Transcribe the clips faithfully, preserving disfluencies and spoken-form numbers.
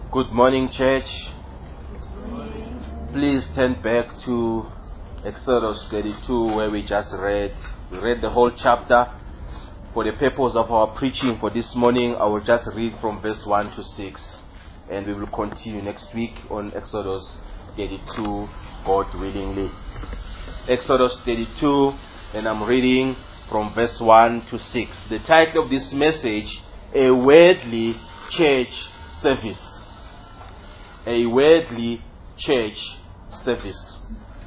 Good morning, church. Please turn back to Exodus thirty-two, where we just read. We read the whole chapter. For the purpose of our preaching for this morning, I will just read from verse one to six. And we will continue next week on Exodus thirty-two, God willingly. Exodus thirty-two, and I'm reading from verse one to six. The title of this message, A Worldly Church Service. A Worldly Church Service.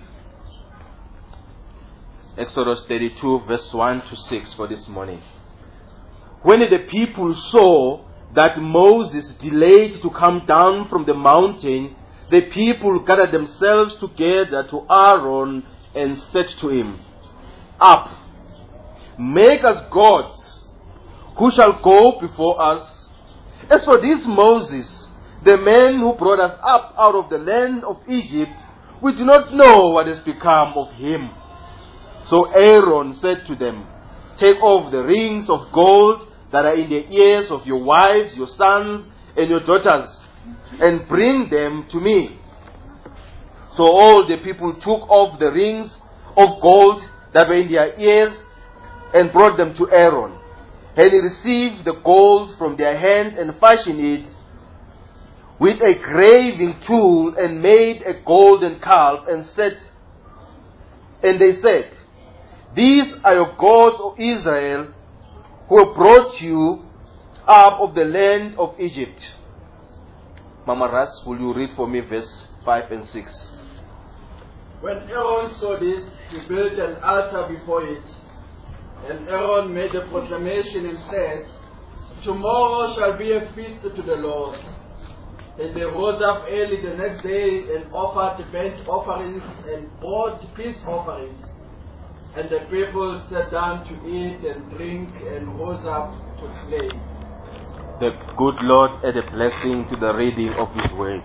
Exodus thirty-two, verse one to six for this morning. When the people saw that Moses delayed to come down from the mountain, the people gathered themselves together to Aaron and said to him, Up, make us gods, who shall go before us. As for this Moses, the man who brought us up out of the land of Egypt, we do not know what has become of him. So Aaron said to them, Take off the rings of gold that are in the ears of your wives, your sons, and your daughters, and bring them to me. So all the people took off the rings of gold that were in their ears and brought them to Aaron. And he received the gold from their hand and fashioned it with a graving tool and made a golden calf and said, and they said, These are your gods, O Israel, who have brought you up of the land of Egypt. Mama Ras, will you read for me verse five and six? When Aaron saw this, he built an altar before it. And Aaron made a proclamation and said, Tomorrow shall be a feast to the Lord. And they rose up early the next day and offered burnt offerings and brought peace offerings. And the people sat down to eat and drink and rose up to play. The good Lord add a blessing to the reading of His word.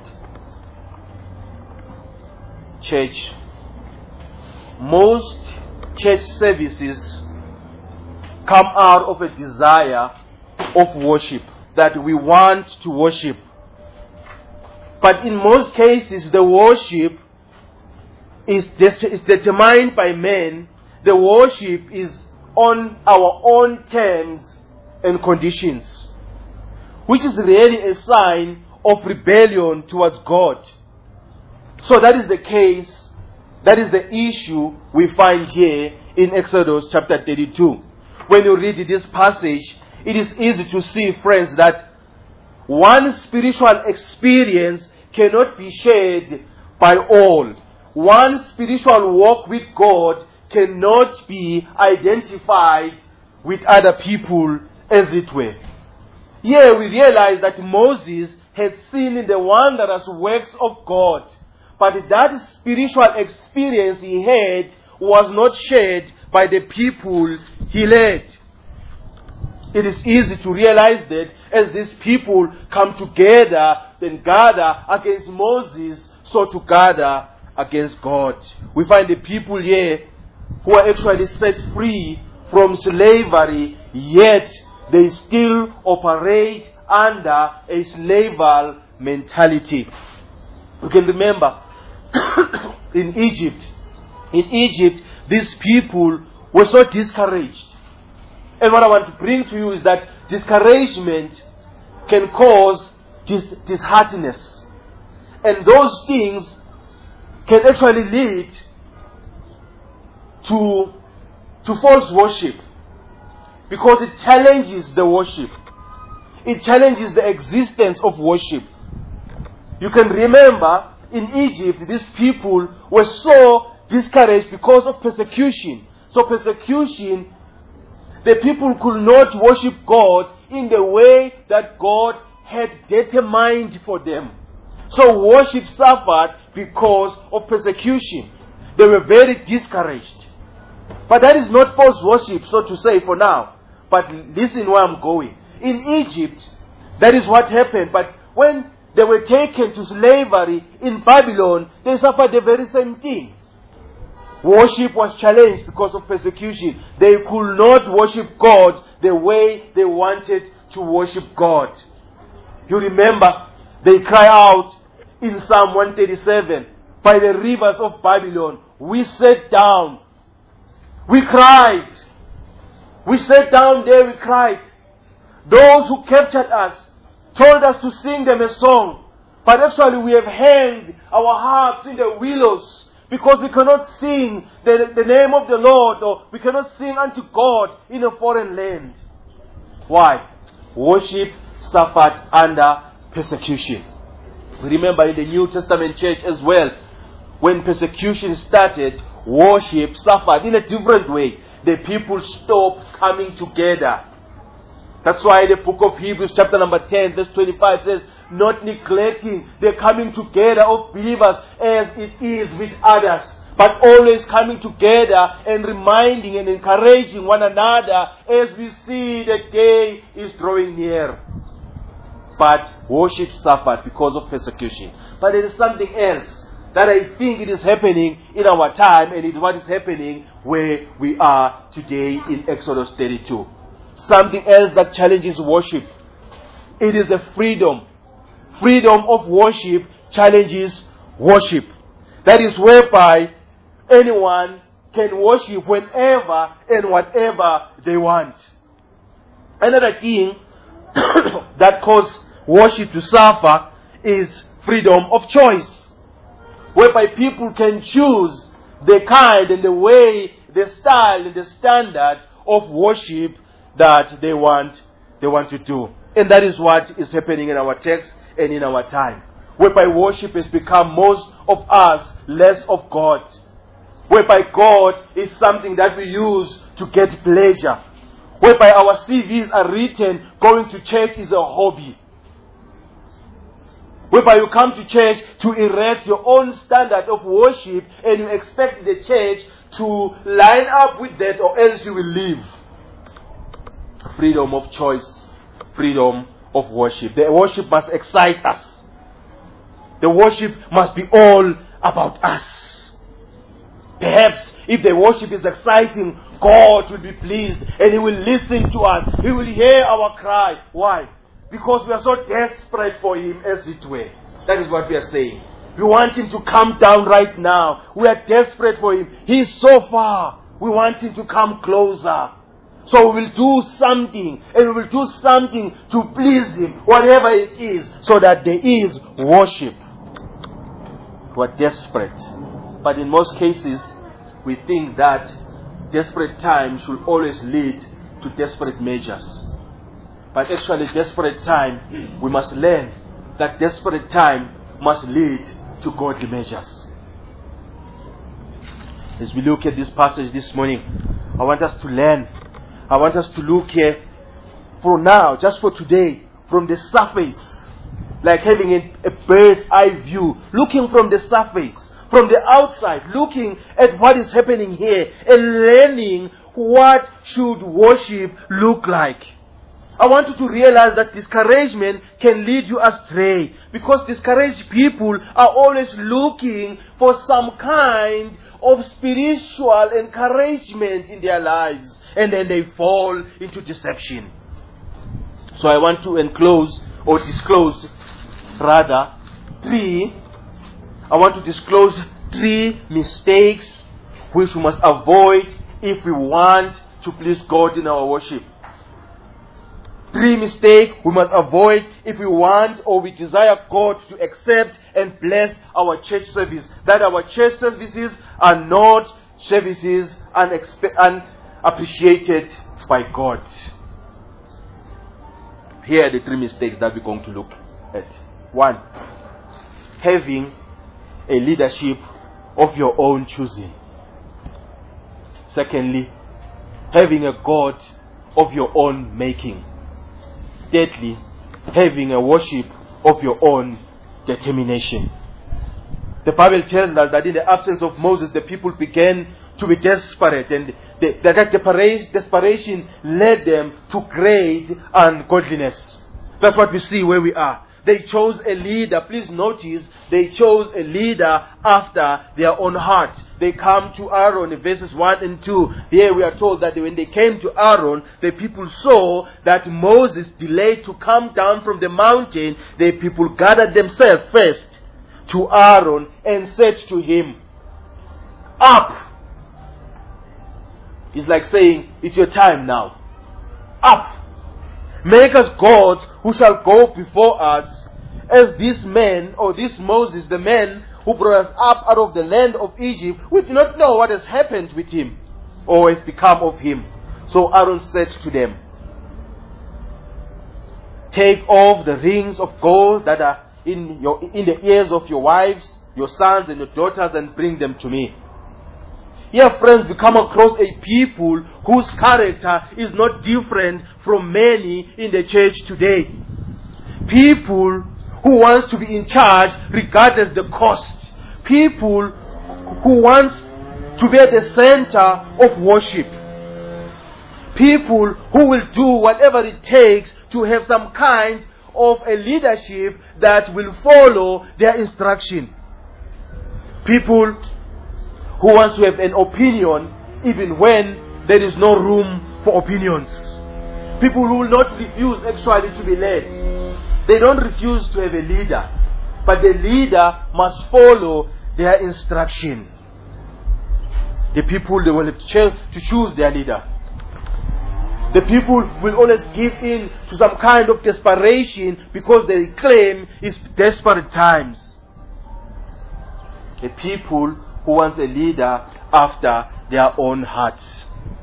Church, most church services come out of a desire of worship, that we want to worship. But in most cases, the worship is, de- is determined by men. The worship is on our own terms and conditions, which is really a sign of rebellion towards God. So that is the case, that is the issue we find here in Exodus chapter thirty-two. When you read this passage, it is easy to see, friends, that one spiritual experience cannot be shared by all. One spiritual walk with God cannot be identified with other people, as it were. Here we realize that Moses had seen in the wondrous works of God, but that spiritual experience he had was not shared by the people he led. It is easy to realize that as these people come together and gather against Moses, so to gather against God. We find the people here who are actually set free from slavery, yet they still operate under a slavery mentality. You can remember in Egypt, in Egypt, these people were so discouraged. And what I want to bring to you is that discouragement can cause dis- disheartedness. And those things can actually lead to, to false worship, because it challenges the worship. It challenges the existence of worship. You can remember in Egypt, these people were so discouraged because of persecution. So persecution, the people could not worship God in the way that God had determined for them. So worship suffered because of persecution. They were very discouraged. But that is not false worship, so to say, for now. But listen where I'm going. In Egypt, that is what happened. But when they were taken to slavery in Babylon, they suffered the very same thing. Worship was challenged because of persecution. They could not worship God the way they wanted to worship God. You remember They cry out in Psalm one thirty-seven, by the rivers of Babylon, we sat down. We cried. We sat down there, we cried. Those who captured us told us to sing them a song. But actually we have hanged our harps in the willows because we cannot sing the, the name of the Lord, or we cannot sing unto God in a foreign land. Why? Worship suffered under persecution. Remember in the New Testament church as well, when persecution started, worship suffered in a different way. The people stopped coming together. That's why the book of Hebrews chapter number ten verse twenty-five says, not neglecting the coming together of believers as it is with others, but always coming together and reminding and encouraging one another as we see the day is drawing near. But worship suffered because of persecution. But there is something else that I think it is happening in our time, and it is what is happening where we are today in Exodus thirty-two. Something else that challenges worship. It is the freedom. Freedom of worship challenges worship. That is whereby anyone can worship whenever and whatever they want. Another thing that causes worship to suffer is freedom of choice, whereby people can choose the kind and the way, the style and the standard of worship that they want they want to do. And that is what is happening in our text and in our time, whereby worship has become most of us less of God, whereby God is something that we use to get pleasure, whereby our C Vs are written, going to church is a hobby, whereby you come to church to erect your own standard of worship and you expect the church to line up with that, or else you will leave. Freedom of choice, freedom of worship. The worship must excite us. The worship must be all about us. Perhaps if the worship is exciting, God will be pleased and He will listen to us. He will hear our cry. Why? Because we are so desperate for Him, as it were. That is what we are saying. We want Him to come down right now. We are desperate for Him. He is so far. We want Him to come closer. So we will do something, and we will do something to please Him, whatever it is, so that there is worship. We are desperate. But in most cases, we think that desperate times will always lead to desperate measures. But actually, desperate time, we must learn that desperate time must lead to godly measures. As we look at this passage this morning, I want us to learn. I want us to look here for now, just for today, from the surface, like having a, a bird's eye view, looking from the surface, from the outside, looking at what is happening here and learning what should worship look like. I want you to realize that discouragement can lead you astray, because discouraged people are always looking for some kind of spiritual encouragement in their lives, and then they fall into deception. So I want to enclose or disclose rather three I want to disclose three mistakes which we must avoid if we want to please God in our worship. Three mistakes we must avoid if we want or we desire God to accept and bless our church service. That our church services are not services unexpe- unappreciated by God. Here are the three mistakes that we're going to look at. One, having a leadership of your own choosing. Secondly, having a God of your own making. Thirdly, having a worship of your own determination. The Bible tells us that in the absence of Moses, the people began to be desperate, and the, that desperation led them to great ungodliness. That's what we see where we are. they chose a leader. Please notice, they chose a leader after their own heart. They come to Aaron in verses one and two. Here we are told that when they came to Aaron, the people saw that Moses delayed to come down from the mountain. The people gathered themselves first to Aaron and said to him, "Up." It's like saying, "It's your time now. Up. Make us gods who shall go before us, as this man," or this Moses, the man who brought us up out of the land of Egypt. We do not know what has happened with him or has become of him. So Aaron said to them, "Take off the rings of gold that are in your in the ears of your wives, your sons and your daughters, and bring them to me." Here, friends, we come across a people whose character is not different from many in the church today. People who want to be in charge regardless the cost. People who want to be at the center of worship. People who will do whatever it takes to have some kind of a leadership that will follow their instruction. People who want to have an opinion even when there is no room for opinions. People who will not refuse actually to be led. They don't refuse to have a leader, but the leader must follow their instruction. The people, they will have to choose their leader. The people will always give in to some kind of desperation because they claim it's desperate times. The people who want a leader after their own hearts.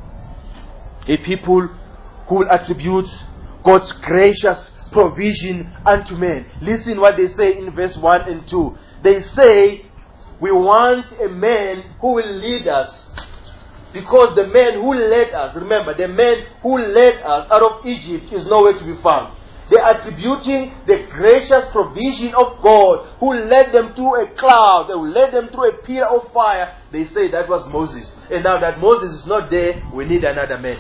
A people who will attribute God's gracious provision unto men. Listen what they say in verse one and two. They say, "We want a man who will lead us." Because the man who led us, remember, the man who led us out of Egypt is nowhere to be found. They are attributing the gracious provision of God who led them through a cloud, who led them through a pillar of fire. They say that was Moses. And now that Moses is not there, we need another man.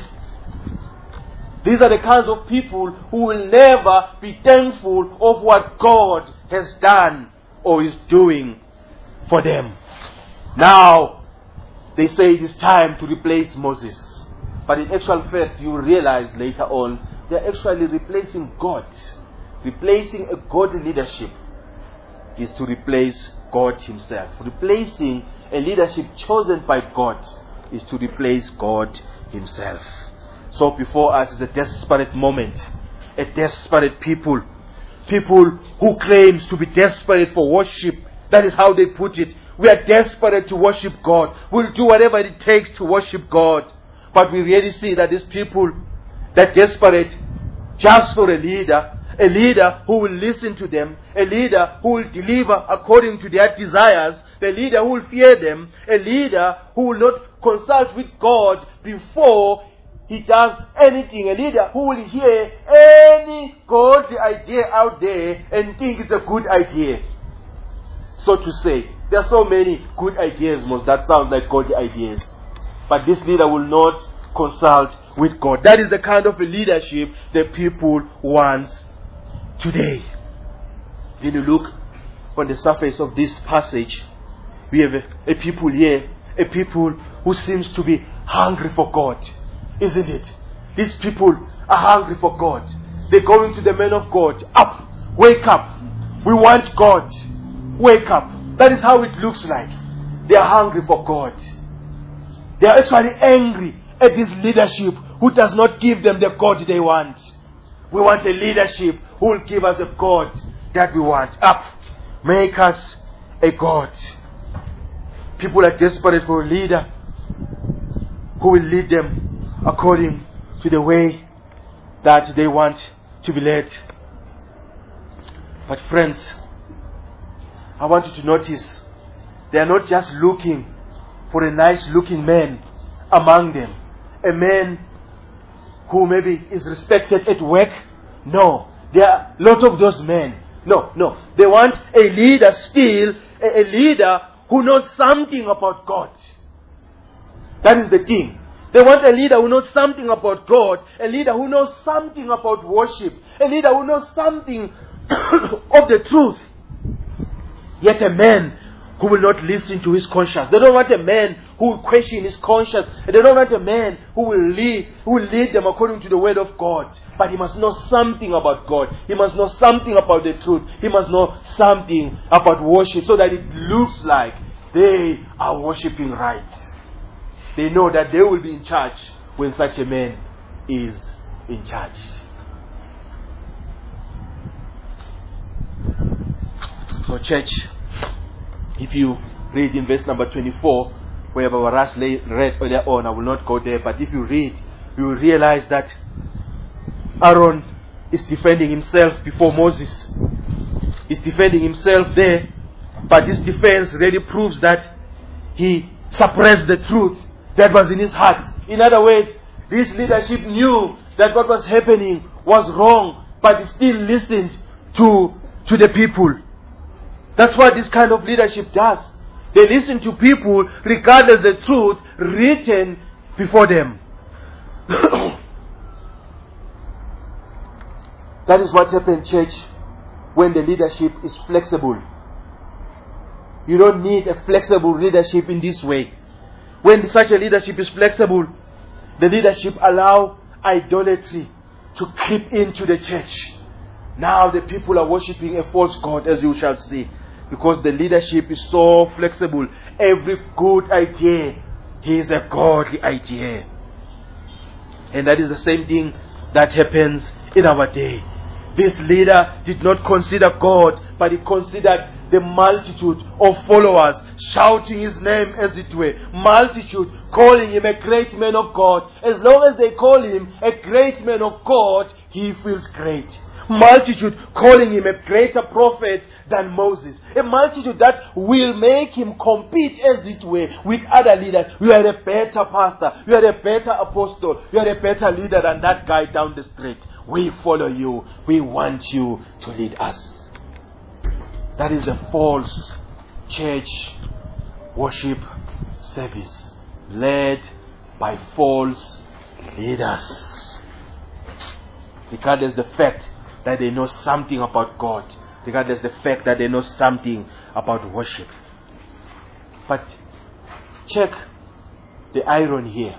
These are the kinds of people who will never be thankful of what God has done or is doing for them. Now, they say it is time to replace Moses. But in actual fact, you will realize later on, they are actually replacing God. Replacing a godly leadership is to replace God Himself. Replacing a leadership chosen by God is to replace God Himself. So before us is a desperate moment. A desperate people. People who claims to be desperate for worship. That is how they put it. We are desperate to worship God. We'll do whatever it takes to worship God. But we really see that these people, they're desperate just for a leader. A leader who will listen to them. A leader who will deliver according to their desires. A leader who will fear them. A leader who will not consult with God before he does anything. A leader who will hear any godly idea out there and think it's a good idea. So to say, there are so many good ideas, most that sound like godly ideas. But this leader will not consult with God. That is the kind of a leadership the people want today. When you look on the surface of this passage, we have a, a people here, a people who seems to be hungry for God. Isn't it? These people are hungry for God. They're going to the men of God. Up! Wake up! We want God. Wake up! That is how it looks like. They are hungry for God. They are actually angry at this leadership who does not give them the God they want. We want a leadership who will give us a God that we want. Up! Make us a God. People are desperate for a leader who will lead them according to the way that they want to be led. But friends, I want you to notice, they are not just looking for a nice looking man among them. A man who maybe is respected at work. No, there are a lot of those men. No, no. They want a leader still, a, a leader who knows something about God. That is the thing. They want a leader who knows something about God. A leader who knows something about worship. A leader who knows something of the truth. Yet a man who will not listen to his conscience. They don't want a man who will question his conscience. They don't want a man who will lead, who will lead them according to the word of God. But he must know something about God. He must know something about the truth. He must know something about worship, so that it looks like they are worshiping right. They know that they will be in charge when such a man is in charge. So church, if you read in verse number twenty-four, where Babaras read earlier on, I will not go there, but if you read, you will realize that Aaron is defending himself before Moses. He's defending himself there, but this defense really proves that he suppressed the truth that was in his heart. In other words, this leadership knew that what was happening was wrong, but he still listened to, to the people. That's what this kind of leadership does. They listen to people regardless of the truth written before them. That is what happened, church, when the leadership is flexible. You don't need a flexible leadership in this way. When such a leadership is flexible, the leadership allow idolatry to creep into the church. Now the people are worshipping a false god, as you shall see. Because the leadership is so flexible. Every good idea is a godly idea. And that is the same thing that happens in our day. This leader did not consider God, but he considered the multitude of followers shouting his name, as it were. Multitude calling him a great man of God. As long as they call him a great man of God, he feels great. Multitude calling him a greater prophet than Moses. A multitude that will make him compete, as it were, with other leaders. You are a better pastor. You are a better apostle. You are a better leader than that guy down the street. We follow you. We want you to lead us. That is a false church worship service led by false leaders. Regardless of the fact that they know something about God, regardless of the fact that they know something about worship. But check the irony here.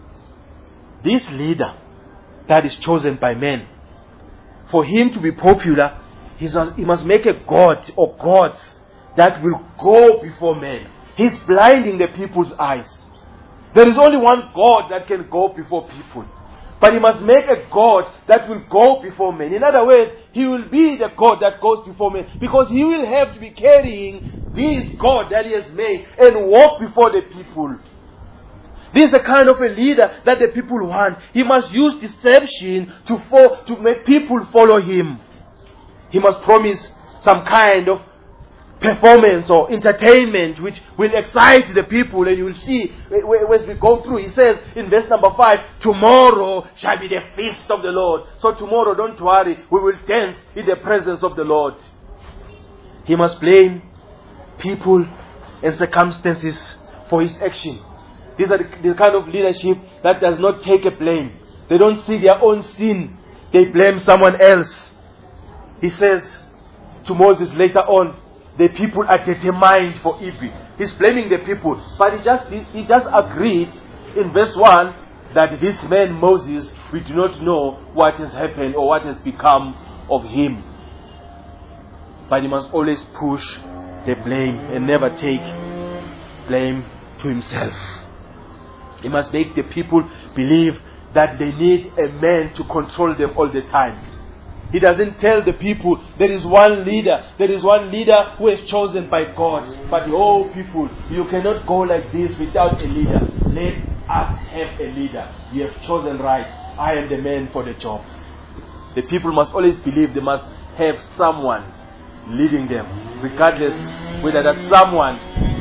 This leader that is chosen by men, for him to be popular, he must make a god or gods that will go before men. He's blinding the people's eyes. There is only one God that can go before people. But he must make a God that will go before men. In other words, he will be the God that goes before men, because he will have to be carrying this God that he has made and walk before the people. This is the kind of a leader that the people want. He must use deception to, fo- to make people follow him. He must promise some kind of performance or entertainment which will excite the people, and you will see as we go through. He says in verse number five, tomorrow shall be the feast of the Lord. So tomorrow, don't worry, we will dance in the presence of the Lord. He must blame people and circumstances for his action. These are the, the kind of leadership that does not take a blame. They don't see their own sin. They blame someone else. He says to Moses later on, the people are determined for evil. He's blaming the people. But he just, he, he just agreed in verse one that this man Moses, we do not know what has happened or what has become of him. But he must always push the blame and never take blame to himself. He must make the people believe that they need a man to control them all the time. He doesn't tell the people there is one leader. There is one leader who is chosen by God. But oh people, you cannot go like this without a leader. Let us have a leader. You have chosen right. I am the man for the job. The people must always believe they must have someone leading them, regardless whether that someone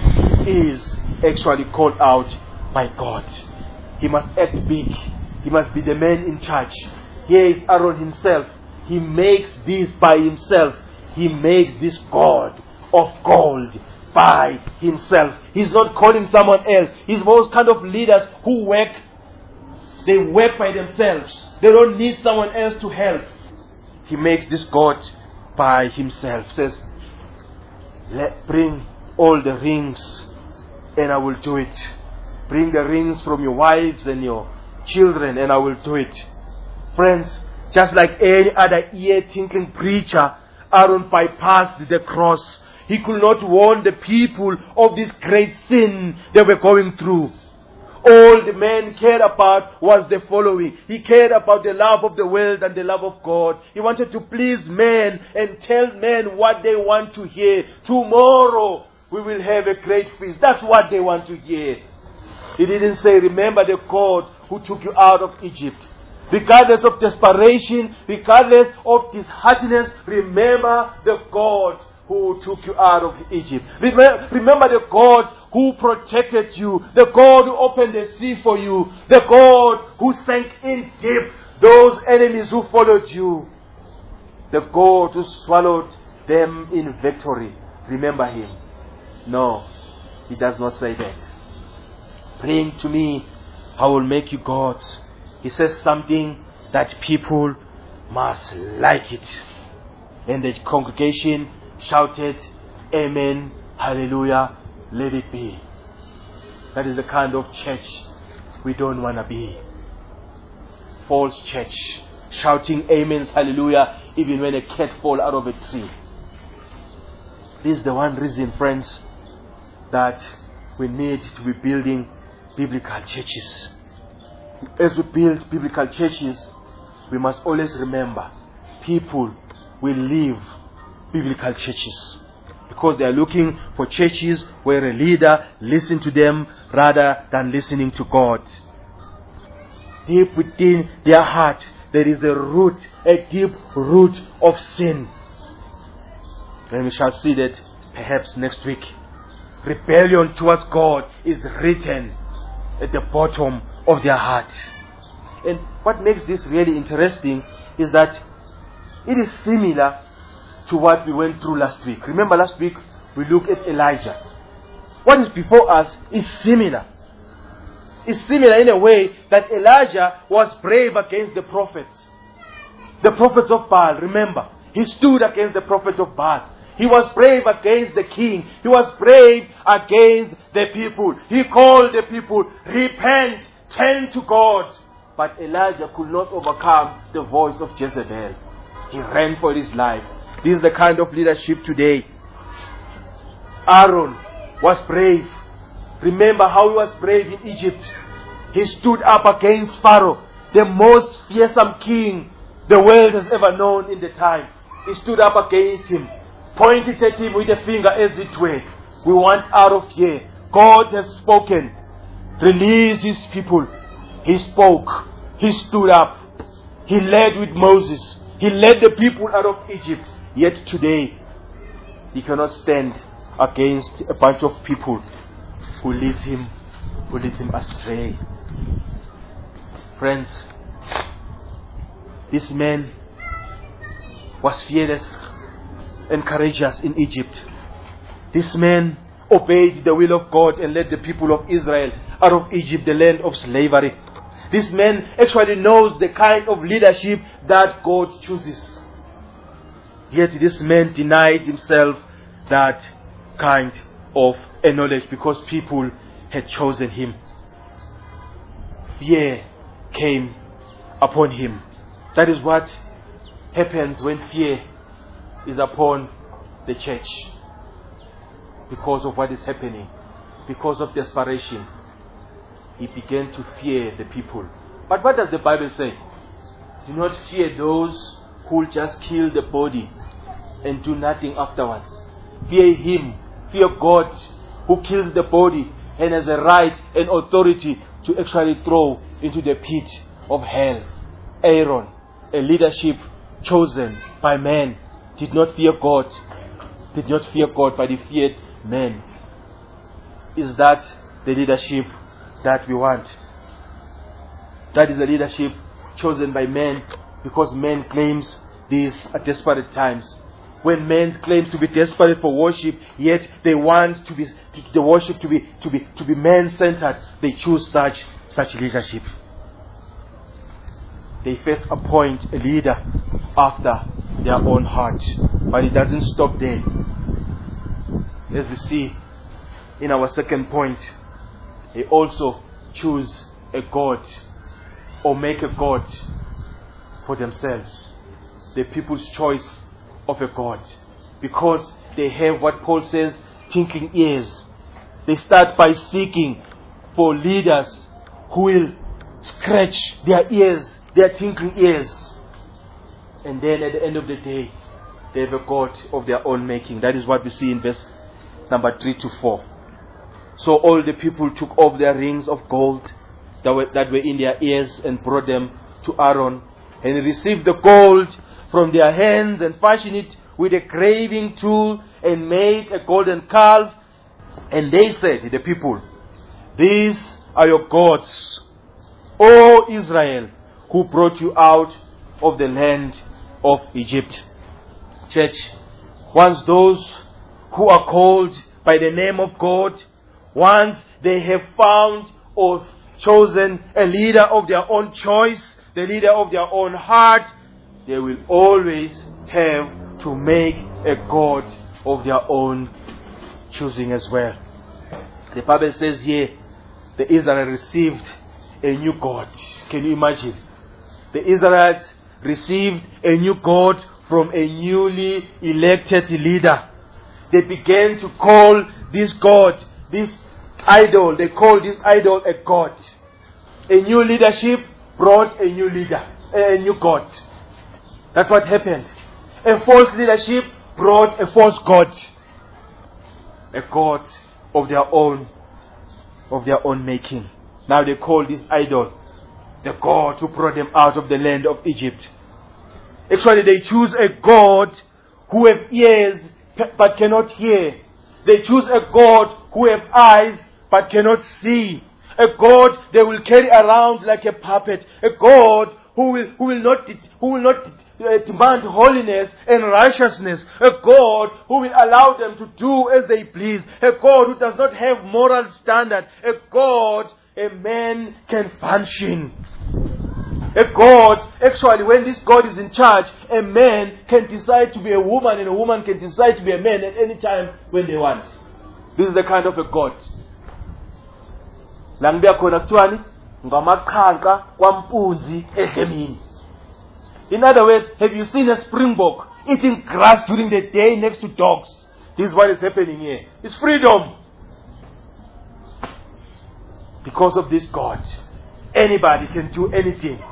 is actually called out by God. He must act big. He must be the man in charge. Here is Aaron himself. He makes this by himself. He makes this God of gold by himself. He's not calling someone else. He's those kind of leaders who work. They work by themselves. They don't need someone else to help. He makes this God by himself. Says, Let, bring all the rings and I will do it. Bring the rings from your wives and your children and I will do it. Friends, just like any other ear-tinkling preacher, Aaron bypassed the cross. He could not warn the people of this great sin they were going through. All the man cared about was the following. He cared about the love of the world and the love of God. He wanted to please men and tell men what they want to hear. Tomorrow we will have a great feast. That's what they want to hear. He didn't say, remember the God who took you out of Egypt. Regardless of desperation, regardless of disheartedness, remember the God who took you out of Egypt. Remember, remember the God who protected you, the God who opened the sea for you, the God who sank in deep those enemies who followed you, the God who swallowed them in victory. Remember him. No, he does not say that. Bring to me, I will make you gods. He says something that people must like it. And the congregation shouted, Amen, Hallelujah, let it be. That is the kind of church we don't want to be. False church, shouting Amen, Hallelujah, even when a cat falls out of a tree. This is the one reason, friends, that we need to be building biblical churches. As we build biblical churches, we must always remember people will leave biblical churches because they are looking for churches where a leader listens to them rather than listening to God. Deep within their heart, there is a root, a deep root of sin. And we shall see that perhaps next week. Rebellion towards God is written at the bottom of their heart. And what makes this really interesting is that it is similar to what we went through last week. Remember last week we looked at Elijah. What is before us is similar. It's similar in a way that Elijah was brave against the prophets. The prophets of Baal, remember. He stood against the prophets of Baal. He was brave against the king. He was brave against the people. He called the people, repent, turn to God. But Elijah could not overcome the voice of Jezebel. He ran for his life. This is the kind of leadership today. Aaron was brave. Remember how he was brave in Egypt. He stood up against Pharaoh, the most fearsome king the world has ever known in the time. He stood up against him, pointed at him with a finger as it were. We want out of here. God has spoken. Release his people. He spoke. He stood up. He led with Moses. He led the people out of Egypt. Yet today, he cannot stand against a bunch of people who lead him, who lead him astray. Friends, this man was fearless and courageous in Egypt. This man obeyed the will of God and led the people of Israel out of Egypt, the land of slavery. This man actually knows the kind of leadership that God chooses. Yet this man denied himself that kind of a knowledge because people had chosen him. Fear came upon him. That is what happens when fear is upon the church. Because of what is happening, because of desperation, he began to fear the people. But what does the Bible say? Do not fear those who will just kill the body and do nothing afterwards. Fear him, fear God who kills the body and has a right and authority to actually throw into the pit of hell. Aaron, a leadership chosen by man, did not fear God, did not fear God, but he feared men. Is that the leadership that we want? That is the leadership chosen by men, because men claims these at desperate times. When men claim to be desperate for worship, yet they want to be to, the worship to be to be to be man-centered, they choose such such leadership. They first appoint a leader after their own heart. But it doesn't stop there. As we see in our second point, they also choose a god or make a god for themselves. The people's choice of a god. Because they have what Paul says, tinkling ears. They start by seeking for leaders who will scratch their ears, their tinkling ears. And then at the end of the day, they have a god of their own making. That is what we see in verse number three to four. So all the people took off their rings of gold that were, that were in their ears and brought them to Aaron. And he received the gold from their hands and fashioned it with a graving tool and made a golden calf. And they said to the people, "These are your gods, O Israel, who brought you out of the land of Egypt." Church, once those who are called by the name of God, once they have found or chosen a leader of their own choice, the leader of their own heart, they will always have to make a god of their own choosing as well. The Bible says here, the Israelites received a new god. Can you imagine? The Israelites received a new god from a newly elected leader. They began to call this god, this idol, they called this idol a god. A new leadership brought a new leader, a new god. That's what happened. A false leadership brought a false god. A god of their own, of their own making. Now they call this idol the god who brought them out of the land of Egypt. Actually, they choose a god who have ears but cannot hear. They choose a god who have eyes but cannot see. A god they will carry around like a puppet. A god who will who will not who will not uh, demand holiness and righteousness. A god who will allow them to do as they please. A god who does not have moral standard. A god a man can function. A God, actually when this God is in charge, a man can decide to be a woman and a woman can decide to be a man at any time when they want. This is the kind of a God. In other words, have you seen a springbok eating grass during the day next to dogs? This is what is happening here. It's freedom. Because of this God, anybody can do anything.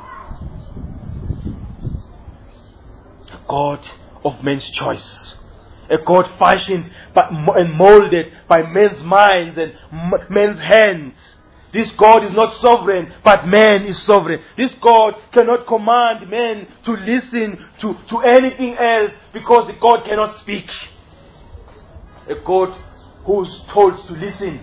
A God of man's choice. A God fashioned and molded by men's minds and men's hands. This God is not sovereign, but man is sovereign. This God cannot command men to listen to, to anything else because the God cannot speak. A God who's told to listen.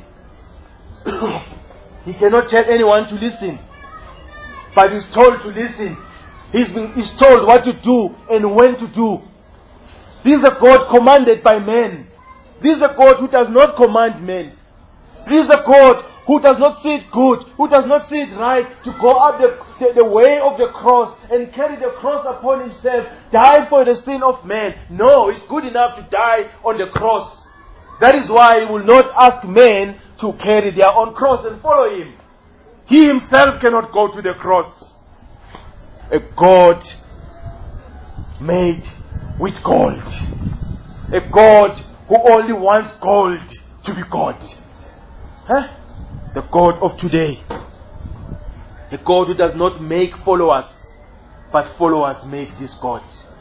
He cannot tell anyone to listen, but he's told to listen. He's been he's told what to do and when to do. This is a God commanded by men. This is a God who does not command men. This is a God who does not see it good, who does not see it right to go up the, the, the way of the cross and carry the cross upon himself, die for the sin of man. No, it's good enough to die on the cross. That is why he will not ask men to carry their own cross and follow him. He himself cannot go to the cross. A God made with gold. A God who only wants gold to be God. Huh? The God of today. A God who does not make followers, but followers make this God.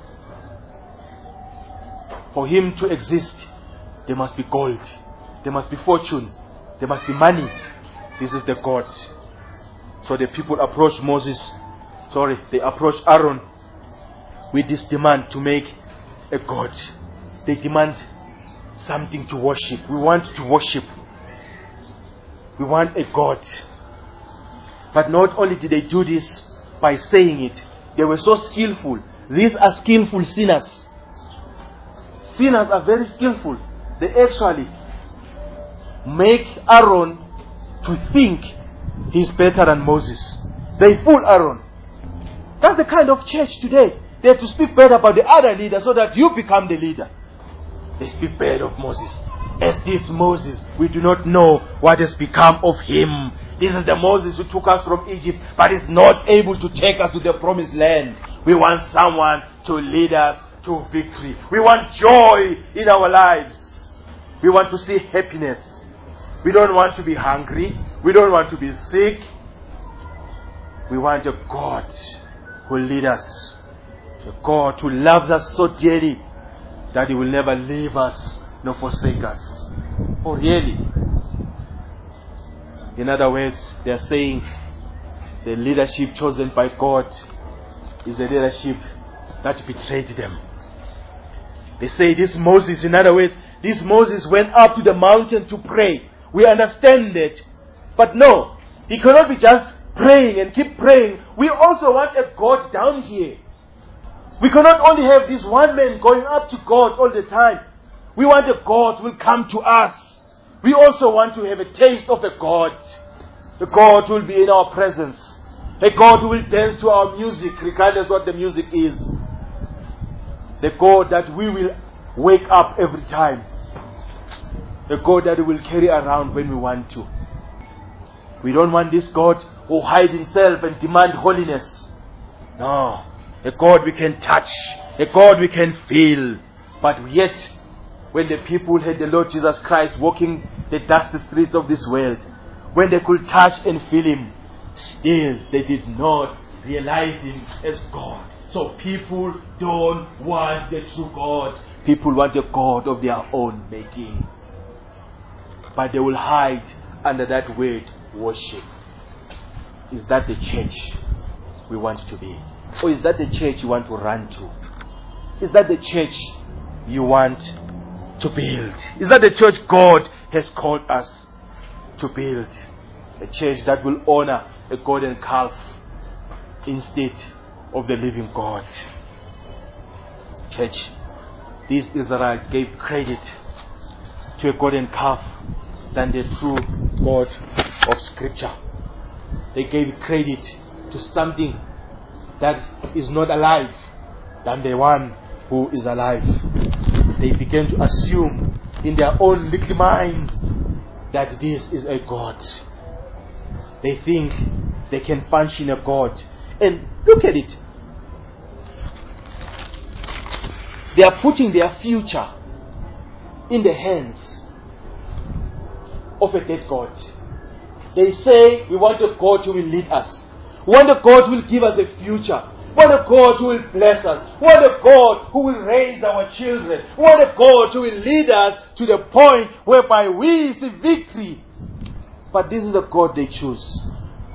For him to exist, there must be gold. There must be fortune. There must be money. This is the God. So the people approached Moses. Sorry, they approached Aaron with this demand to make a God. They demand something to worship. We want to worship. We want a God. But not only did they do this by saying it, they were so skillful. These are skillful sinners. Sinners are very skillful. They actually make Aaron to think he's better than Moses. They fool Aaron. That's the kind of church today. They have to speak bad about the other leader so that you become the leader. They speak bad of Moses. As this Moses, we do not know what has become of him. This is the Moses who took us from Egypt, but is not able to take us to the promised land. We want someone to lead us to victory. We want joy in our lives. We want to see happiness. We don't want to be hungry. We don't want to be sick. We want a God who will lead us. A God who loves us so dearly that He will never leave us nor forsake us. Oh, really? In other words, they are saying the leadership chosen by God is the leadership that betrayed them. They say this Moses, in other words, this Moses went up to the mountain to pray. We understand that. But no, he cannot be just praying and keep praying. We also want a God down here. We cannot only have this one man going up to God all the time. We want a God who will come to us. We also want to have a taste of a God. A God who will be in our presence. A God who will dance to our music, regardless what the music is. The God that we will wake up every time. The God that we will carry around when we want to. We don't want this God who hides himself and demand holiness. No. A God we can touch. A God we can feel. But yet, when the people had the Lord Jesus Christ walking the dusty streets of this world, when they could touch and feel Him, still they did not realize Him as God. So people don't want the true God. People want a God of their own making. But they will hide under that word, worship. Is that the church we want to be? Or is that the church you want to run to? Is that the church you want to build? Is that the church God has called us to build? A church that will honor a golden calf instead of the living God. Church, these Israelites gave credit to a golden calf than the true God of Scripture. They gave credit to something that is not alive than the one who is alive. They began to assume in their own little minds that this is a God. They think they can function a God. And look at it. They are putting their future in the hands of a dead God. They say, we want a God who will lead us. We want a God who will give us a future. We want a God who will bless us. We want a God who will raise our children. We want a God who will lead us to the point whereby we see victory. But this is the God they choose.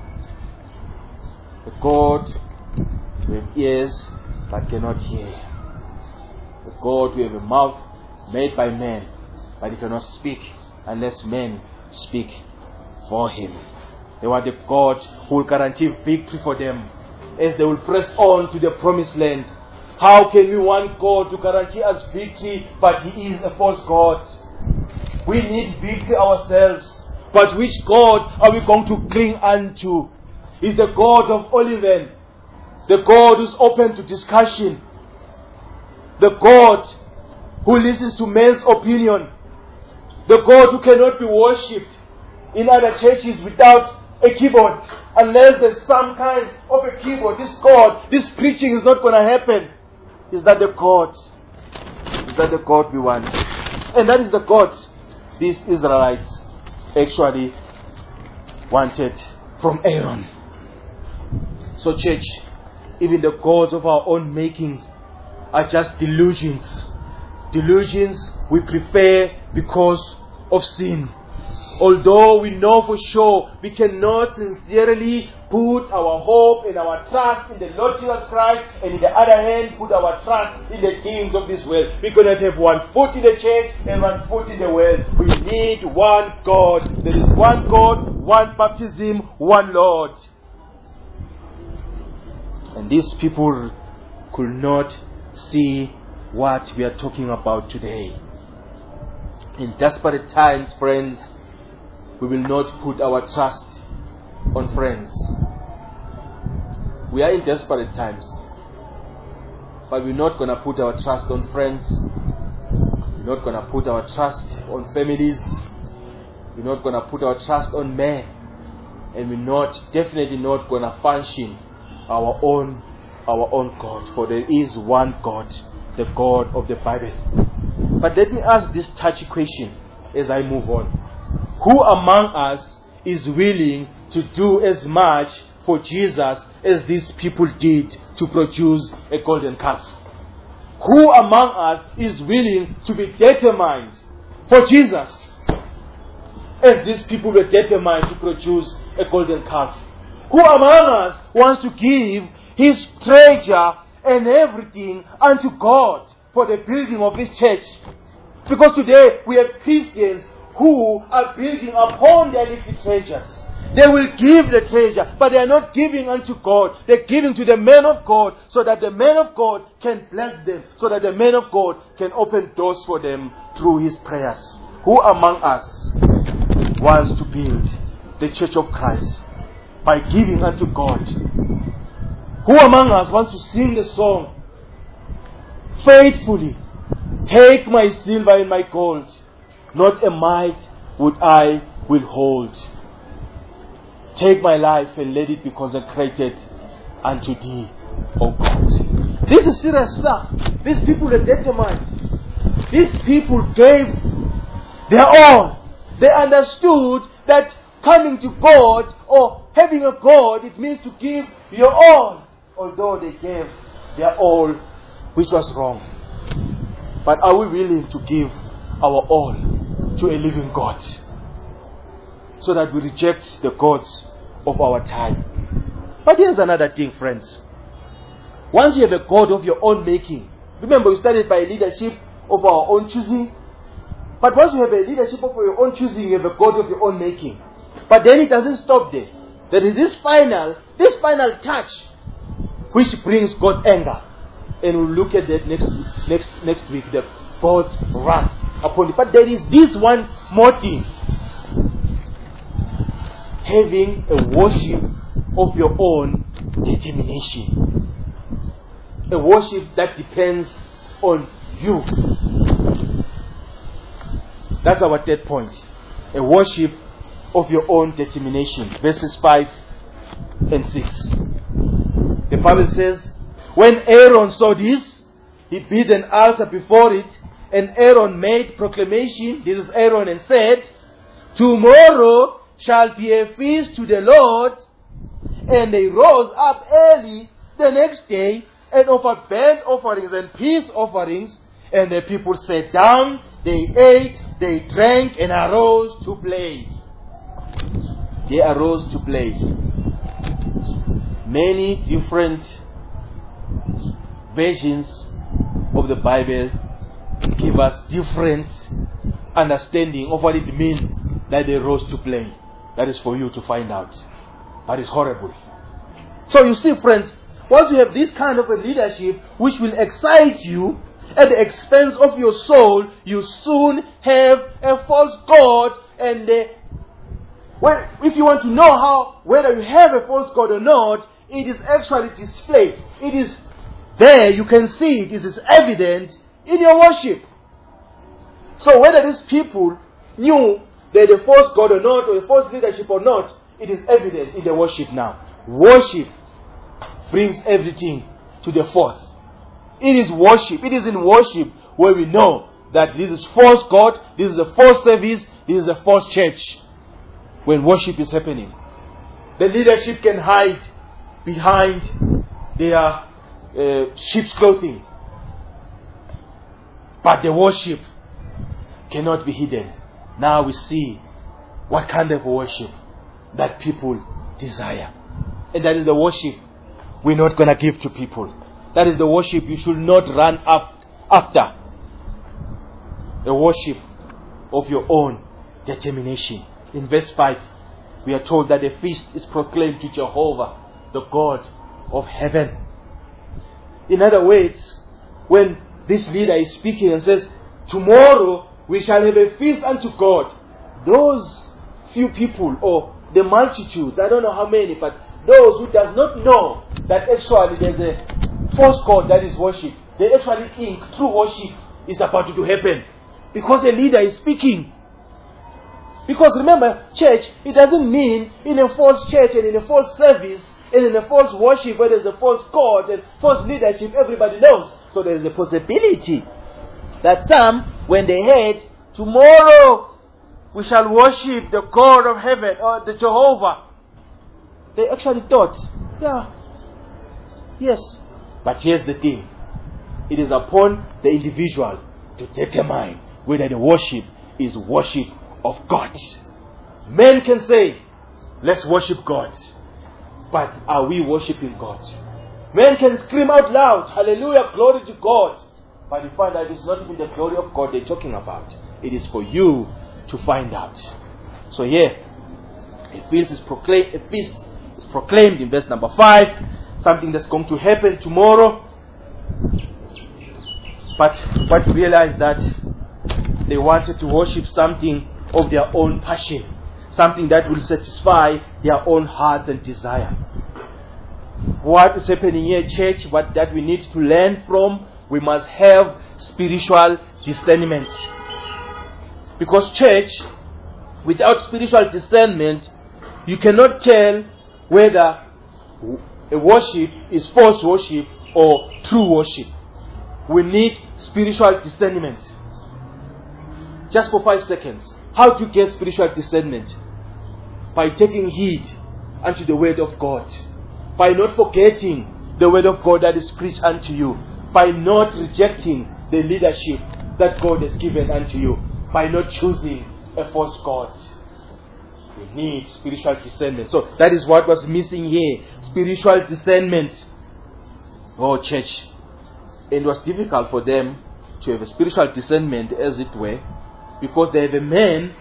The God who has ears but cannot hear. The God who has a mouth made by man, but he cannot speak unless men speak for him. They want a God who will guarantee victory for them as they will press on to the promised land. How can we want God to guarantee us victory, but He is a false God? We need victory ourselves. But which God are we going to cling unto? Is the God of Oliven, the God who is open to discussion, the God who listens to men's opinion, the God who cannot be worshipped in other churches without a keyboard. Unless there's some kind of a keyboard, this God, this preaching is not going to happen. Is that the God? Is that the God we want? And that is the God these Israelites actually wanted from Aaron. So church, even the gods of our own making are just delusions. Delusions we prefer because of sin. Although we know for sure we cannot sincerely put our hope and our trust in the Lord Jesus Christ, and in the other hand put our trust in the kings of this world. We cannot have one foot in the church and one foot in the world. We need one God. There is one God, one baptism, one Lord. And these people could not see what we are talking about today. In desperate times, friends, we will not put our trust on friends. We are in desperate times. But we're not going to put our trust on friends. We're not going to put our trust on families. We're not going to put our trust on men. And we're not, definitely not going to function our own, our own God. For there is one God, the God of the Bible. But let me ask this touchy question as I move on. Who among us is willing to do as much for Jesus as these people did to produce a golden calf? Who among us is willing to be determined for Jesus as these people were determined to produce a golden calf? Who among us wants to give his treasure and everything unto God for the building of his church? Because today we have Christians who are building upon their little treasures. They will give the treasure, but they are not giving unto God. They're giving to the man of God so that the man of God can bless them, so that the man of God can open doors for them through his prayers. Who among us wants to build the church of Christ by giving unto God? Who among us wants to sing the song, faithfully, take my silver and my gold, not a mite would I withhold. Take my life and let it be consecrated unto thee, O God. This is serious stuff. These people are determined. These people gave their all. They understood that coming to God or having a God, it means to give your all. Although they gave their all, which was wrong. But are we willing to give our all to a living God, so that we reject the gods of our time? But here's another thing, friends. Once you have a God of your own making, remember we started by leadership of our own choosing. But once you have a leadership of your own choosing, you have a God of your own making. But then it doesn't stop there. There is this final, this final touch, which brings God's anger. And we'll look at that next next next week, the God's wrath upon it. But there is this one more thing. Having a worship of your own determination. A worship that depends on you. That's our third point. A worship of your own determination. Verses five and six. The Bible says, when Aaron saw this, he built an altar before it, and Aaron made proclamation, this is Aaron, and said, tomorrow shall be a feast to the Lord. And they rose up early the next day and offered burnt offerings and peace offerings. And the people sat down, they ate, they drank, and arose to play. They arose to play. Many different versions of the Bible give us different understanding of what it means that they rose to play. That is for you to find out. But it's horrible. So you see, friends, once you have this kind of a leadership which will excite you at the expense of your soul, you soon have a false God. And uh, well, if you want to know how whether you have a false God or not, it is actually displayed. It is there, you can see it. It is evident in your worship. So whether these people knew they had a false God or not, or a false leadership or not, it is evident in the worship now. Worship brings everything to the forth. It is worship. It is in worship where we know that this is false God, this is a false service, this is a false church. When worship is happening, the leadership can hide behind their uh, sheep's clothing, but the worship cannot be hidden. Now we see what kind of worship that people desire, and that is the worship we're not going to give to people. That is the worship you should not run up after. The worship of your own determination. In verse five, we are told that the feast is proclaimed to Jehovah, the God of heaven. In other words, when this leader is speaking and says, tomorrow we shall have a feast unto God, those few people, or the multitudes, I don't know how many, but those who does not know that actually there's a false god that is worship, they actually think true worship is about to happen because a leader is speaking. Because remember, church, it doesn't mean in a false church and in a false service and in a false worship where there's a false god and false leadership, everybody knows. So there is a possibility that some, when they heard, tomorrow we shall worship the God of heaven or the Jehovah, they actually thought, yeah, yes. But here's the thing. It is upon the individual to determine whether the worship is worship of God. Men can say, let's worship God. But are we worshiping God? Men can scream out loud, hallelujah, glory to God. But you find out it's not even the glory of God they're talking about. It is for you to find out. So here, a feast is proclaimed, a feast is proclaimed in verse number five. Something that's going to happen tomorrow. But what we realize that they wanted to worship something of their own passion, something that will satisfy their own heart and desire. What is happening here, church? What that we need to learn from, we must have spiritual discernment. Because church, without spiritual discernment, you cannot tell whether a worship is false worship or true worship. We need spiritual discernment. Just for five seconds. How do you get spiritual discernment? By taking heed unto the word of God. By not forgetting the word of God that is preached unto you. By not rejecting the leadership that God has given unto you. By not choosing a false god. We need spiritual discernment. So that is what was missing here. Spiritual discernment. Oh, church. It was difficult for them to have a spiritual discernment, as it were, because they have a man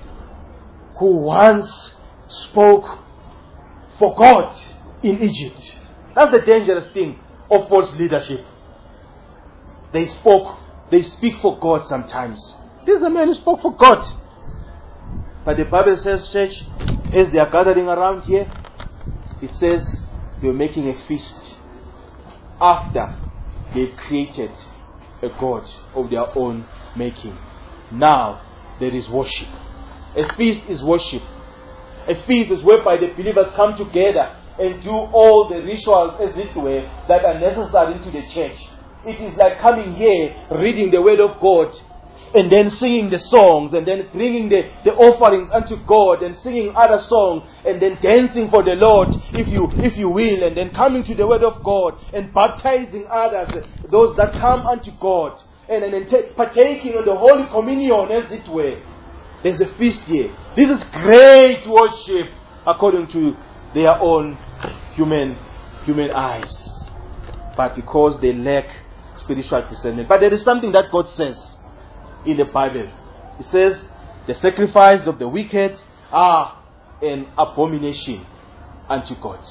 who once spoke for God in Egypt. That's the dangerous thing of false leadership. They spoke, they speak for God sometimes. This is a man who spoke for God. But the Bible says, church, as they are gathering around here, it says they were making a feast after they created a God of their own making. Now there is worship. A feast is worship. A feast is whereby the believers come together and do all the rituals, as it were, that are necessary into the church. It is like coming here, reading the word of God, and then singing the songs, and then bringing the, the offerings unto God, and singing other songs, and then dancing for the Lord, if you if you will, and then coming to the word of God, and baptizing others, those that come unto God, and then t- partaking of the Holy Communion, as it were. There's a feast here. This is great worship, according to their own human human eyes. But because they lack spiritual discernment. But there is something that God says in the Bible. It says, the sacrifice of the wicked are an abomination unto God.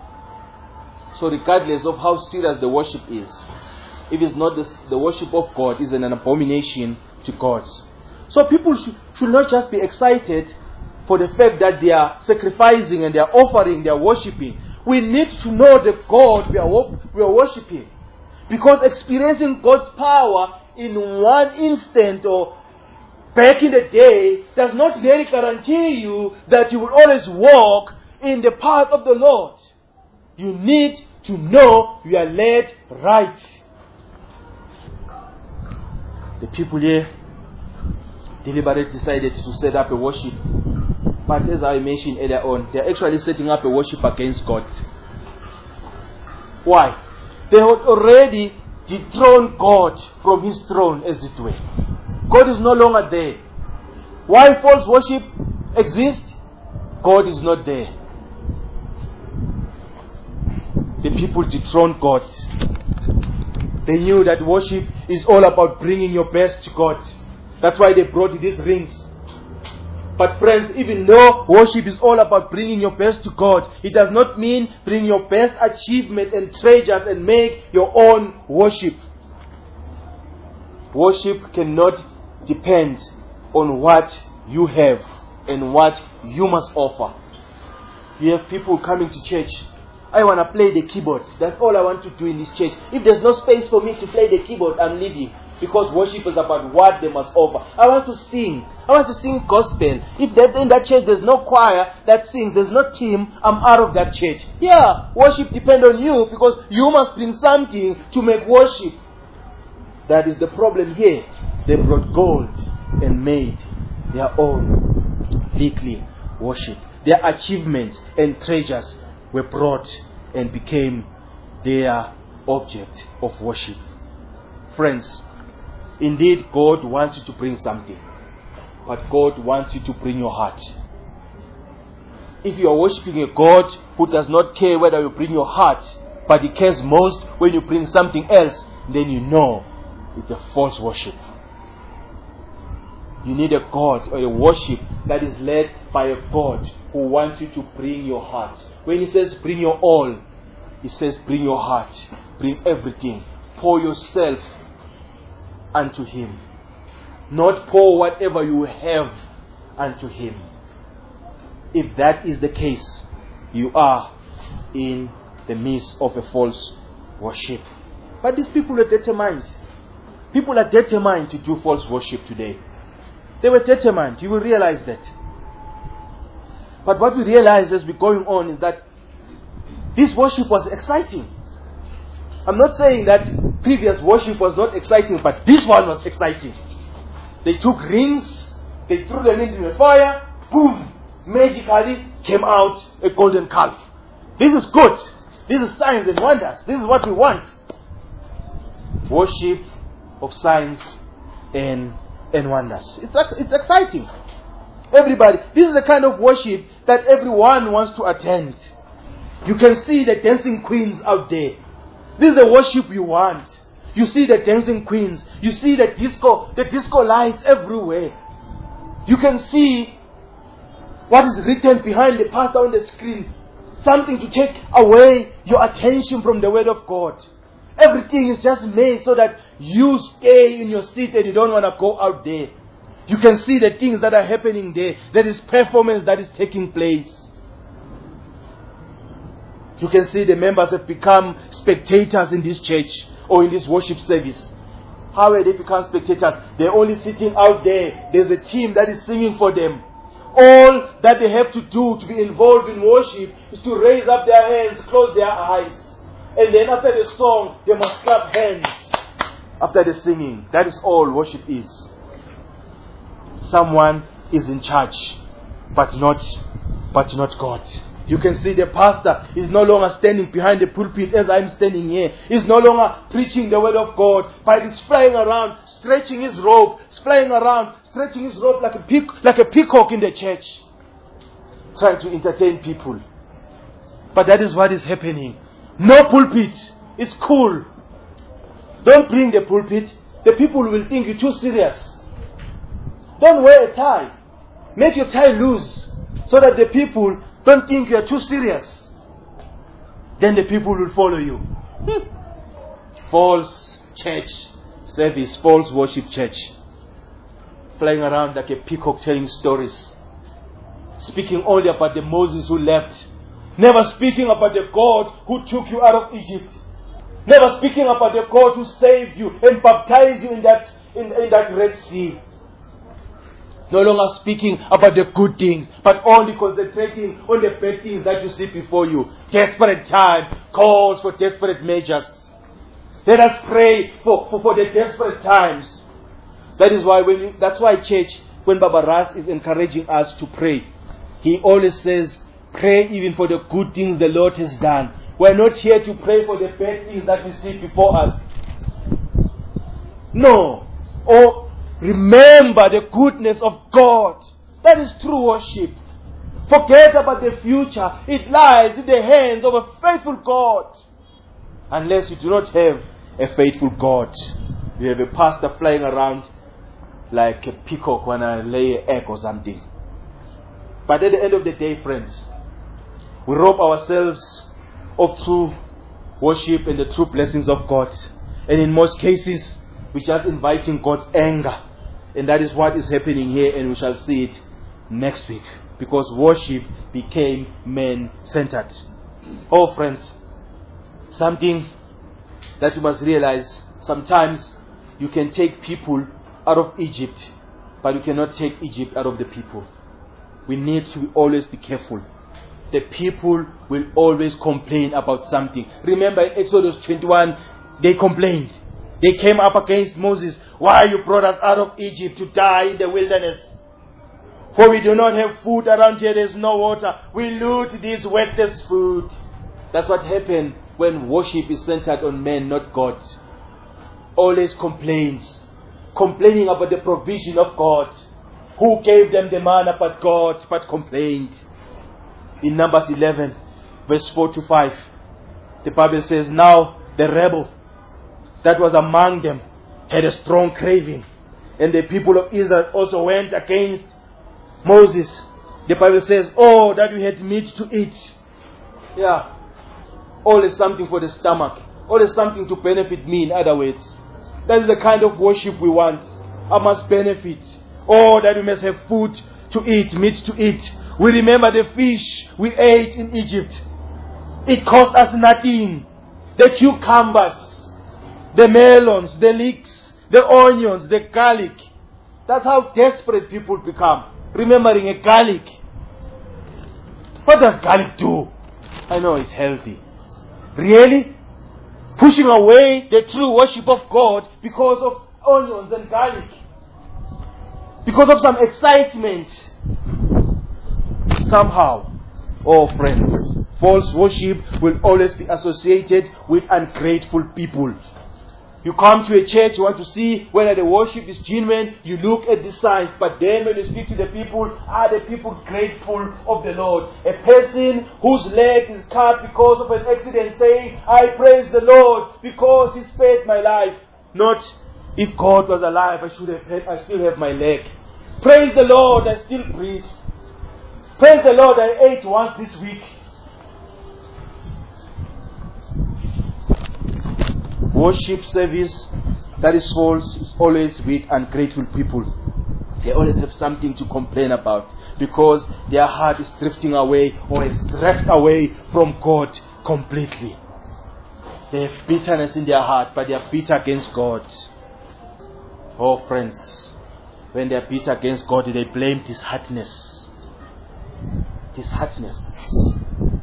So regardless of how serious the worship is, if it's not the, the worship of God, is an abomination to God. So people should, should not just be excited for the fact that they are sacrificing and they are offering, they are worshipping. We need to know the God we are, we are worshipping. Because experiencing God's power in one instant or back in the day does not really guarantee you that you will always walk in the path of the Lord. You need to know you are led right. The people here deliberately decided to set up a worship. But as I mentioned earlier on, they are actually setting up a worship against God. Why? They had already dethroned God from His throne, as it were. God is no longer there. Why false worship exists? God is not there. The people dethroned God. They knew that worship is all about bringing your best to God. That's why they brought these rings. But friends, even though worship is all about bringing your best to God, it does not mean bring your best achievement and treasures and make your own worship. Worship cannot depend on what you have and what you must offer. You have people coming to church I want to play the keyboard. That's all I want to do in this church. If there's no space for me to play the keyboard, I'm leaving. Because worship is about what they must offer. I want to sing. I want to sing gospel. If that in that church there's no choir that sings, there's no team, I'm out of that church. Yeah, worship depends on you because you must bring something to make worship. That is the problem here. They brought gold and made their own weekly worship. Their achievements and treasures were brought and became their object of worship. Friends, indeed, God wants you to bring something. But God wants you to bring your heart. If you are worshipping a God who does not care whether you bring your heart, but He cares most when you bring something else, then you know it's a false worship. You need a God or a worship that is led by a God who wants you to bring your heart. When He says bring your all, He says bring your heart. Bring everything. Pour yourself unto Him. Not pour whatever you have unto Him. If that is the case, you are in the midst of a false worship. But these people are determined. People are determined to do false worship today. They were determined. You will realize that. But what we realize as we're going on is that this worship was exciting. I'm not saying that previous worship was not exciting, but this one was exciting. They took rings, they threw them into the fire, boom, magically came out a golden calf. This is good. This is signs and wonders. This is what we want. Worship of signs and, and wonders. It's, it's exciting. Everybody, this is the kind of worship that everyone wants to attend. You can see the dancing queens out there. This is the worship you want. You see the dancing queens. You see the disco, the disco lights everywhere. You can see what is written behind the pastor on the screen. Something to take away your attention from the word of God. Everything is just made so that you stay in your seat and you don't want to go out there. You can see the things that are happening there. There is performance that is taking place. You can see the members have become spectators in this church or in this worship service. How have they become spectators? They're only sitting out there. There's a team that is singing for them. All that they have to do to be involved in worship is to raise up their hands, close their eyes. And then after the song, they must clap hands after the singing. That is all worship is. Someone is in charge, but not, but not God. You can see the pastor is no longer standing behind the pulpit as I'm standing here. He's no longer preaching the word of God, but he's flying around, stretching his robe, flying around, stretching his robe like a peac- like a peacock in the church, trying to entertain people. But that is what is happening. No pulpit. It's cool. Don't bring the pulpit. The people will think you're too serious. Don't wear a tie. Make your tie loose so that the people don't think you are too serious. Then the people will follow you. Hmm. False church service, false worship church. Flying around like a peacock telling stories. Speaking only about the Moses who left. Never speaking about the God who took you out of Egypt. Never speaking about the God who saved you and baptized you in that, in, in that Red Sea. No longer speaking about the good things, but only concentrating on the bad things that you see before you. Desperate times, calls for desperate measures. Let us pray for, for, for the desperate times. That is why when you, that's why church, when Baba Ras is encouraging us to pray, he always says, pray even for the good things the Lord has done. We're not here to pray for the bad things that we see before us. No. Or remember the goodness of God. That is true worship. Forget about the future. It lies in the hands of a faithful God. Unless you do not have a faithful God. You have a pastor flying around like a peacock when I lay an egg or something. But at the end of the day, friends, we rob ourselves of true worship and the true blessings of God. And in most cases, we're just inviting God's anger. And that is what is happening here, and we shall see it next week. Because worship became man-centered. Oh, friends, something that you must realize, sometimes you can take people out of Egypt, but you cannot take Egypt out of the people. We need to always be careful. The people will always complain about something. Remember in Exodus twenty-one, they complained. They came up against Moses. Why you brought us out of Egypt to die in the wilderness? For we do not have food around here, there is no water. We loot this worthless food. That's what happened when worship is centered on men, not God. Always complains. Complaining about the provision of God. Who gave them the manna but God, but complained. In Numbers eleven, verse four to five, the Bible says, now the rebel that was among them had a strong craving. And the people of Israel also went against Moses. The Bible says, oh, that we had meat to eat. Yeah. Always something for the stomach. Always something to benefit me, in other words. That is the kind of worship we want. I must benefit. Oh, that we must have food to eat, meat to eat. We remember the fish we ate in Egypt. It cost us nothing. The cucumbers, the melons, the leeks, the onions, the garlic. That's how desperate people become. Remembering a garlic. What does garlic do? I know it's healthy. Really? Pushing away the true worship of God because of onions and garlic. Because of some excitement. Somehow, oh friends, false worship will always be associated with ungrateful people. You come to a church, you want to see whether the worship is genuine, you look at the signs, but then when you speak to the people, are the people grateful of the Lord? A person whose leg is cut because of an accident saying, I praise the Lord because He spared my life. Not, if God was alive, I should have had, I still have my leg. Praise the Lord, I still breathe. Praise the Lord, I ate once this week. Worship service that is false is always with ungrateful people. They always have something to complain about because their heart is drifting away or is drifted away from God completely. They have bitterness in their heart, but they are bitter against God. Oh friends, when they are bitter against God, they blame disheartedness. Disheartedness.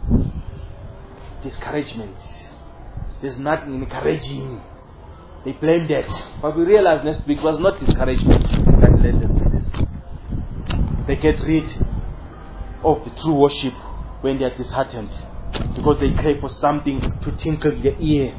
Discouragement. There's nothing encouraging. They blame that. But we realize next week it was not discouragement that led them to this. They get rid of the true worship when they are disheartened. Because they crave for something to tinkle their ear.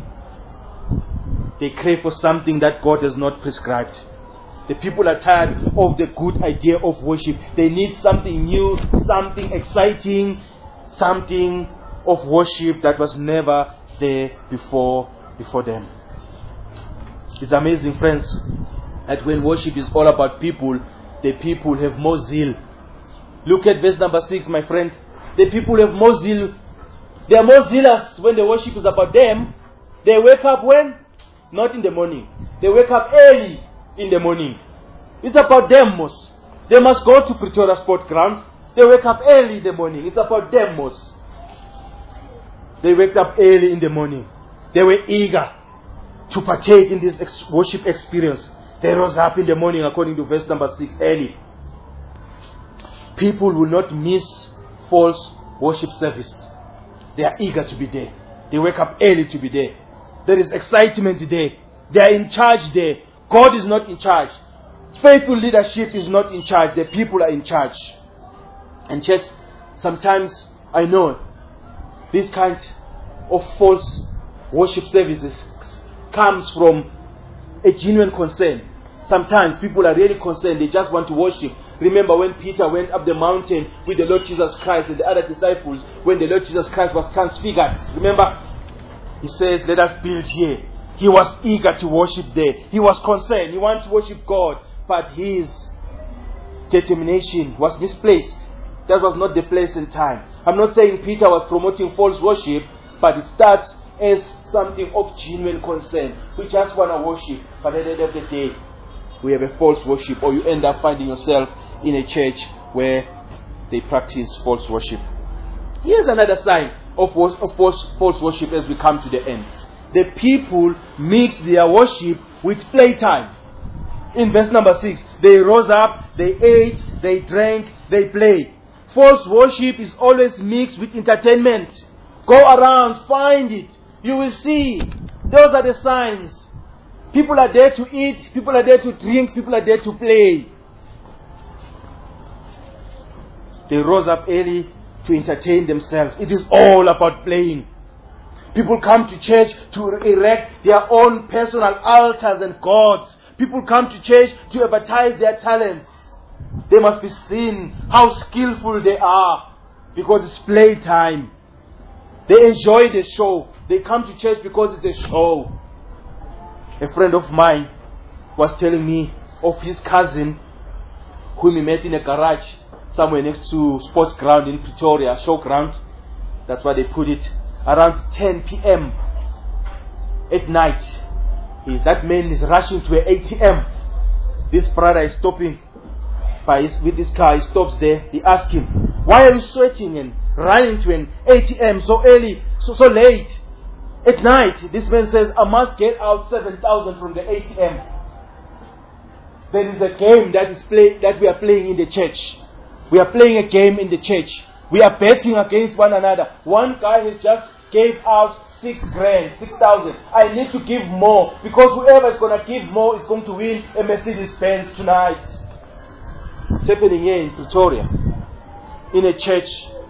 They crave for something that God has not prescribed. The people are tired of the good idea of worship. They need something new, something exciting, something of worship that was never there before before them. It's amazing, friends, that when worship is all about people, the people have more zeal. Look at verse number six, my friend. The people have more zeal. They are more zealous when the worship is about them. They wake up when? Not in the morning. They wake up early in the morning. It's about them most. They must go to Pretoria Sport Ground. They wake up early in the morning. It's about them most. They waked up early in the morning. They were eager to partake in this ex- worship experience. They rose up in the morning according to verse number six early. People will not miss false worship service. They are eager to be there. They wake up early to be there. There is excitement there. They are in charge there. God is not in charge. Faithful leadership is not in charge. The people are in charge. And just sometimes I know this kind of false worship services comes from a genuine concern. Sometimes people are really concerned. They just want to worship. Remember when Peter went up the mountain with the Lord Jesus Christ and the other disciples, when the Lord Jesus Christ was transfigured. Remember? He said, let us build here. He was eager to worship there. He was concerned. He wanted to worship God. But his determination was misplaced. That was not the place and time. I'm not saying Peter was promoting false worship, but it starts as something of genuine concern. We just want to worship, but at the end of the day, we have a false worship, or you end up finding yourself in a church where they practice false worship. Here's another sign of, of false, false worship as we come to the end. The people mixed their worship with playtime. In verse number six, they rose up, they ate, they drank, they played. False worship is always mixed with entertainment. Go around, find it. You will see. Those are the signs. People are there to eat, people are there to drink, people are there to play. They rose up early to entertain themselves. It is all about playing. People come to church to erect their own personal altars and gods. People come to church to advertise their talents. They must be seen how skillful they are because it's playtime. They enjoy the show. They come to church because it's a show. A friend of mine was telling me of his cousin whom he met in a garage somewhere next to sports ground in Pretoria, showground. That's why they put it. Around ten p.m. at night, He's, that man is rushing to an A T M. This brother is stopping by his, with his car. He stops there. He asks him, why are you sweating and running to an A T M so early, so, so late? At night, this man says, I must get out seven thousand from the A T M. There is a game that is play, that we are playing in the church. We are playing a game in the church. We are betting against one another. One guy has just gave out six grand, six thousand. I need to give more because whoever is going to give more is going to win a Mercedes Benz tonight. It's happening here in Pretoria, in a church.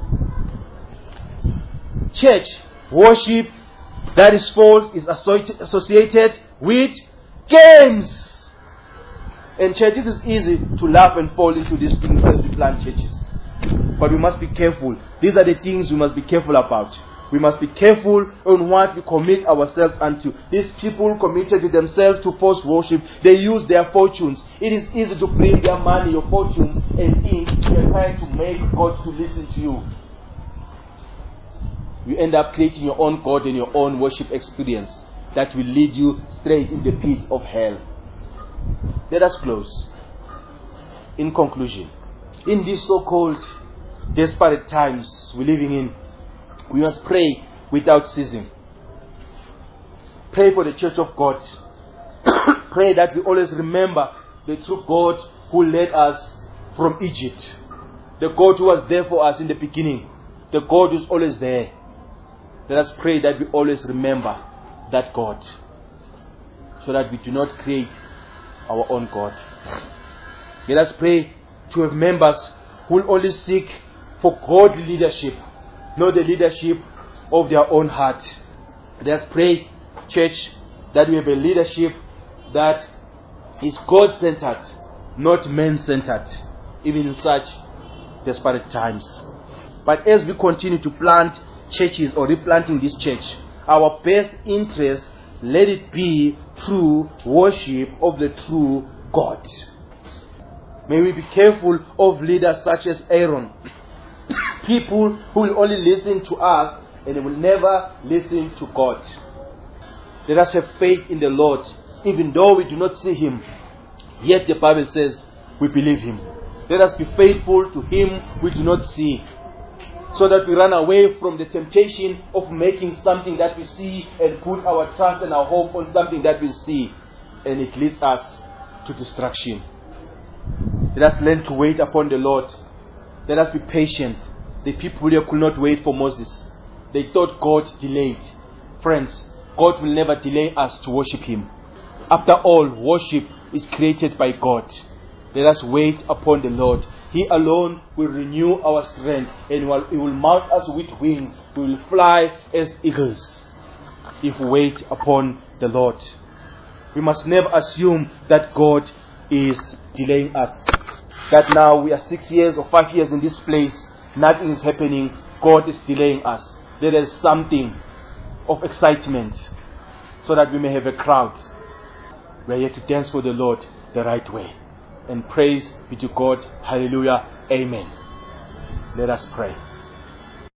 Church worship that is false is associated with games. And churches, it is easy to laugh and fall into these things as we plant churches. But we must be careful. These are the things we must be careful about. We must be careful on what we commit ourselves unto. These people committed themselves to false worship. They use their fortunes. It is easy to bring their money, your fortune, and think you're trying to make God to listen to you. You end up creating your own God and your own worship experience that will lead you straight in the pit of hell. Let us close. In conclusion, in these so-called desperate times we're living in, we must pray without ceasing. Pray for the church of God. Pray that we always remember the true God who led us from Egypt. The God who was there for us in the beginning. The God who's always there. Let us pray that we always remember that God, so that we do not create our own God. Let us pray to have members who will only seek for godly leadership, not the leadership of their own heart. Let us pray, church, that we have a leadership that is God-centered, not man-centered, even in such desperate times. But as we continue to plant churches or replanting this church, our best interest, let it be through worship of the true God. May we be careful of leaders such as Aaron. People who will only listen to us and they will never listen to God. Let us have faith in the Lord, even though we do not see Him. Yet the Bible says we believe Him. Let us be faithful to Him we do not see, so that we run away from the temptation of making something that we see and put our trust and our hope on something that we see, and it leads us to destruction. Let us learn to wait upon the Lord. Let us be patient. The people here could not wait for Moses. They thought God delayed. Friends, God will never delay us to worship Him. After all, worship is created by God. Let us wait upon the Lord. He alone will renew our strength, and He will mount us with wings. We will fly as eagles if we wait upon the Lord. We must never assume that God is delaying us. That now we are six years or five years in this place, nothing is happening. God is delaying us. There is something of excitement, so that we may have a crowd. We are here to dance for the Lord the right way. And praise be to God. Hallelujah. Amen. Let us pray.